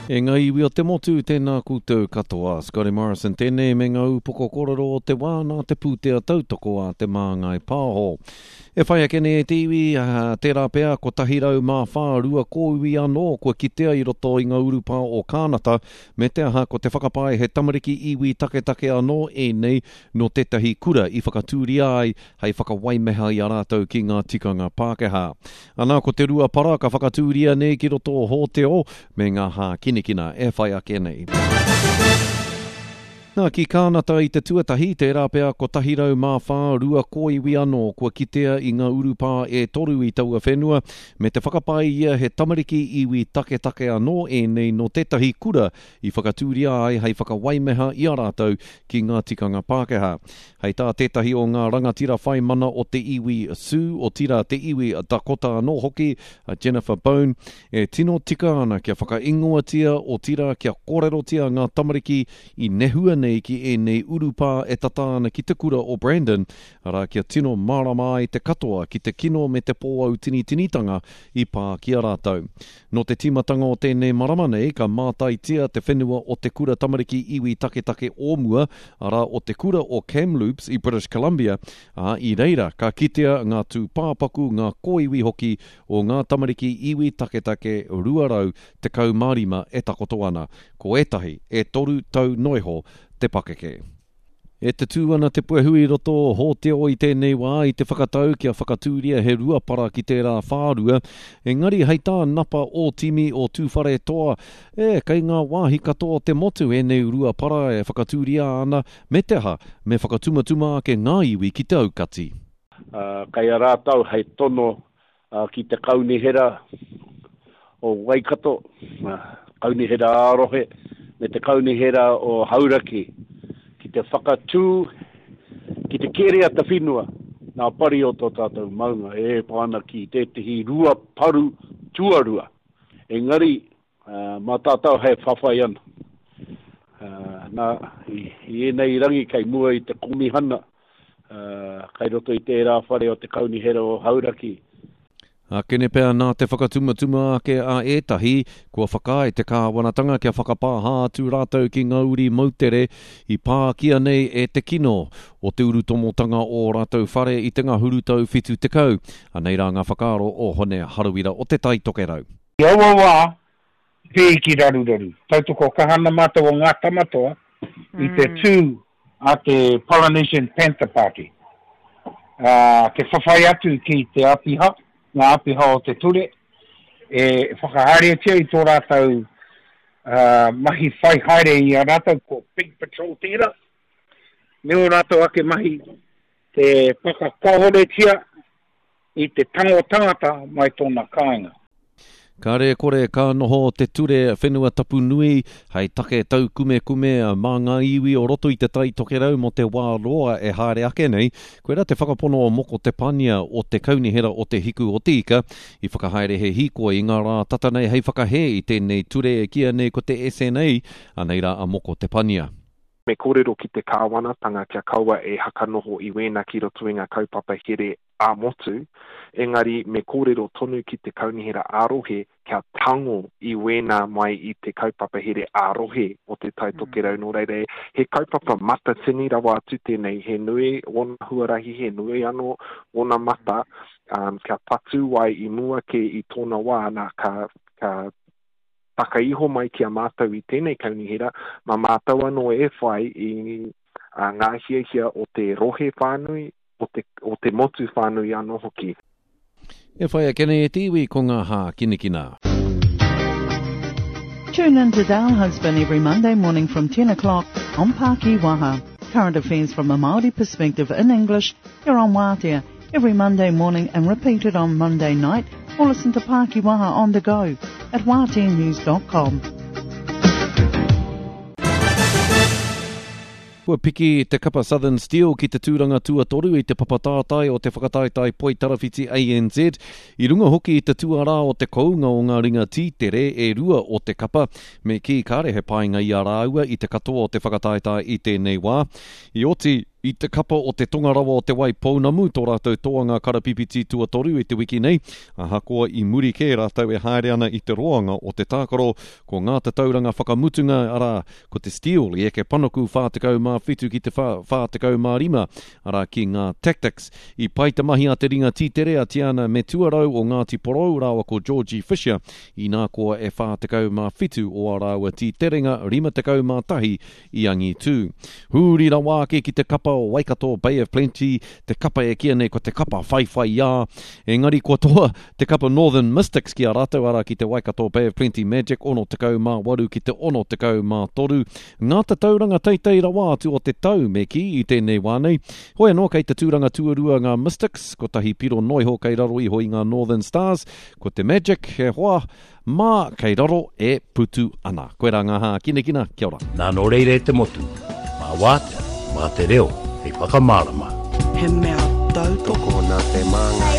E ngā iwi o te motu tēnā koutou katoa. Scotty Morrison tēnei me ngā upoko kororo o te wā nā te pūtea tautoko a te māngai pāho. E whai akene e te iwi, tērā pēr ko tahirau mā whārua ko iwi anō, ko kitea I roto I ngā urupā o Kānata, me te aha ko te whakapae he tamariki iwi take anō e nei no tētahi kura I whakatūria ai, hei whakawaimeha I a rātou ki ngā tikanga Pākehā. Anā ko te rua para ka whakatūria nei ki roto o Hōteo, me ngā hā kinikina e whai ake nei. Nā ki Kānata I te tuatahi, tērā pēr ko tahirau mā whārua ko iwi anō, kua kitea I ngā urupā e toru I taua whenua, me te whakapai ia he tamariki iwi take anō e nei no tētahi kura I whakatūria ai hei whakawaimeha I a rātou ki ngā tikanga Pākehā. Hei tā tētahi o ngā rangatira whai mana o te iwi Sioux, o tira te iwi Dakota anō hoki, Jennifer Bone, e tino tika ana kia whakaingoatia o tira kia kōrerotia ngā tamariki I nehua nei ki e nei urupā e tataana ki te kura o Brandon, ara kia tino marama I te katoa ki te kino me te pōau tinitanga I pā ki a rātou. No te timatanga o tēnei marama nei, ka mātaitia te whenua o te kura tamariki iwi take ōmua, ara o te kura o Kamloops I British Columbia, I reira ka kitea ngā tū pāpaku ngā kōiwi hoki o ngā tamariki iwi take ruarau te kaumārima e takoto ana, ko etahi e toru tau noiho te pakeke. E te tūana te puehui roto Hōteo I tēnei wā I te whakatau kia whakatūria he rua para ki tērā whārua, engari hei tā napa o timi o tūwhare toa, kei ngā wāhi katoa te motu e nei rua para e whakatūria ana me te ha, me whakatumatuma ke ngā iwi ki te aukati. Kai a rātau hei tono ki te kaunihera o Waikato, kaunihera Ārohe, me te kaunihera o Hauraki, ki te whakatū, ki te kerea te whenua, nā pari o tō tātou maunga, e pāna ki tētahi rua paru tuarua. Engari, mā tātou hei whawhai ana. I enei rangi kai mua I te komihana, kai roto I tērā whare o te kaunihera o Hauraki. Kene pēr nā te whakatumatuma ake a etahi, kua whakae te kāwanatanga kia whakapāha atu rātou ki ngauri mautere I pā kia nei e te kino o te urutomotanga o rātou whare I te ngā hurutau whitu te kau, anei rā ngā whakaaro o hone harawira o te tai tokerau. Ia wā, pē ki raruraru. Tautoko kahana mātou o ngā tamatoa I te tū a te Polynesian Panther Party. Ke whawhai atu ki te apiha, ngā apiha o te ture, e whakahareatia I tō rātou mahi whai haere I a rātou ko Big Patrol tira. Me o rātou ake mahi te whakakahoretia I te tango tangata mai tōna kāinga. Ka re kore ka noho te ture whenua tapu nui, hei take tau kume mā ngā iwi o roto I te tai tokerau mo te wā roa e haere ake nei, koe rā te whakapono o moko te pania o te kaunihera o te hiku o tika, I whakahaere he hikoa I ngā rā tata nei hei whakahe I tēnei ture e kia nei ko te SNA, anei rā a moko te pania. Me kōrero ki te kāwanatanga kia kaua e hakanoho I wēna ki roto I ngā kaupapa here a motu, engari me kōrero tonu ki te kaunihera ārohe kia tango I wēna mai I te kaupapa here ārohe o te tai tokerau no reire. He kaupapa mata tini rawa atu tēnei, he nui, ona huarahi he nui anō, ona mata, kia patu wai I mua ke I tōna wā nā ka takaiho mai kia mātou I tēnei kaunihera, ma mātou anō e whai I ngā hiahia o te rohe whānui, o te motu whānui anō hoki. E whai a kene e tiwi ko ngā hā kinikina. Tune in to Dale Husband every Monday morning from 10 o'clock on Pāki Waha. Current affairs from a Māori perspective in English here on Wātea every Monday morning and repeated on Monday night, or listen to Pāki Waha on the go at wāteanews.com. Kua piki te kapa Southern Steel ki te tūranga tuatoru I te papatātai o te whakataitai poi tarawhiti ANZ. I runga hoki I te tuara o te kounga o ngā ringa tītere e rua o te kapa me ki kāre he painga I a rāua I te katoa o te whakataitai I tēnei wā. I oti I te kapa o te tongarawa o te wai pounamu, tō rātou toanga karapipiti tuatoru i te wiki nei, ahakoa i muri kē rātou e haere ana i te roanga o te tākaro ko ngā te tauranga whakamutunga ara ko te steel i eke panoku whātekau mā whitu ki te whātekau mā rima ara ki ngā tactics i pai te mahi a te ringa tītere a tiana me tuarau o Ngāti Porou rawa ko Georgie Fisher i nā koa e whātekau mā whitu o a rawa tīterenga rima tekau mā tahi i angi tū. Hūri ra wāke ki te kapa o Waikato Bay of Plenty, te kapa e kia nei ko te kapa whaiwhai ia. Engari ko toa te kapa Northern Mystics ki a rātou ara ki te Waikato Bay of Plenty Magic, ono tekau mā waru ki te ono tekau mā toru. Ngā te tauranga teitei rawa atu o te tau me ki i tēnei wānei. Hoi anō kei te tūranga tuarua ngā Mystics, ko tahi piro noiho kei raro i hoi ngā Northern Stars, ko te Magic he hoa, mā kei raro e putu ana. Koe rā ngā hā, kina, kia ora. Nā no reire te motu, mā wātea, mā te reo, hei whakamārama. He mea tautoko nā te manga